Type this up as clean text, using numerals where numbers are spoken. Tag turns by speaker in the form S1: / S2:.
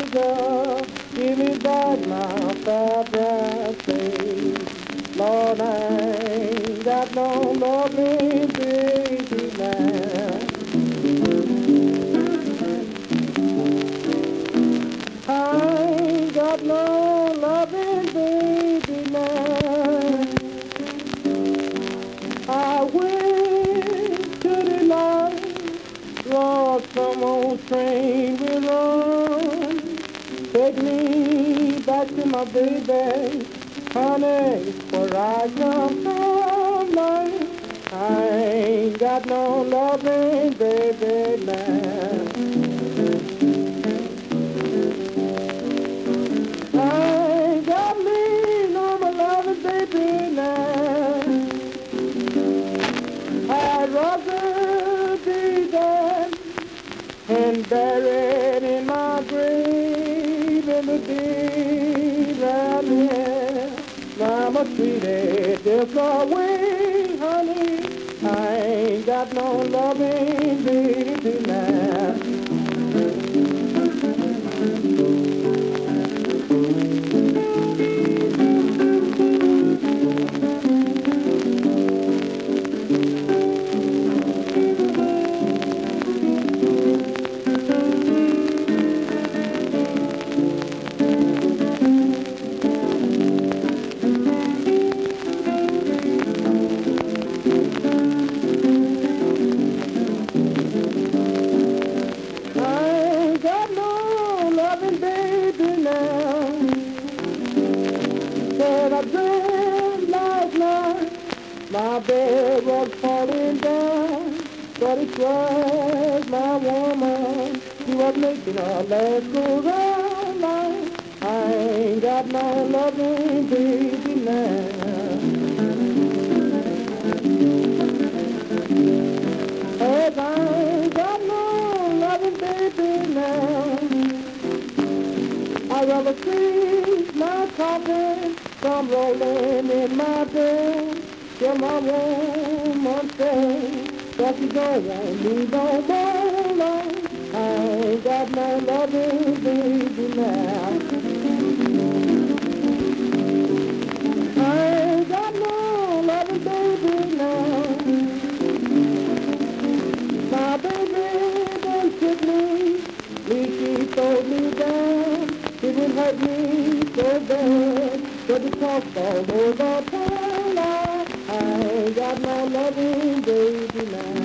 S1: Jesus, give me back my fair bright face. Lord, I ain't got no loving baby now. I ain't got no loving baby now. I went to the line, Lord, some old train will run. Take me back to my baby, honey, where I come from. Like, I ain't got no loving baby now. I ain't got me no more loving baby now. I'd rather be dead and buried in my grave in the deep right here. Mama treated different way, honey. I ain't got no loving baby now. Said I dreamt last night my bed was falling down, but it was my woman. She was making her legs go round like I ain't got no loving baby now. Hey, I ain't got no loving baby now. I'd rather see my coffin come rolling in my bed till my woman says that she don't want me no more. Like, I ain't got no loving baby now. I ain't got no loving baby now. My baby done took me, she throwed me down. It would hurt me so bad, but it cost all over town. I ain't got no loving baby now.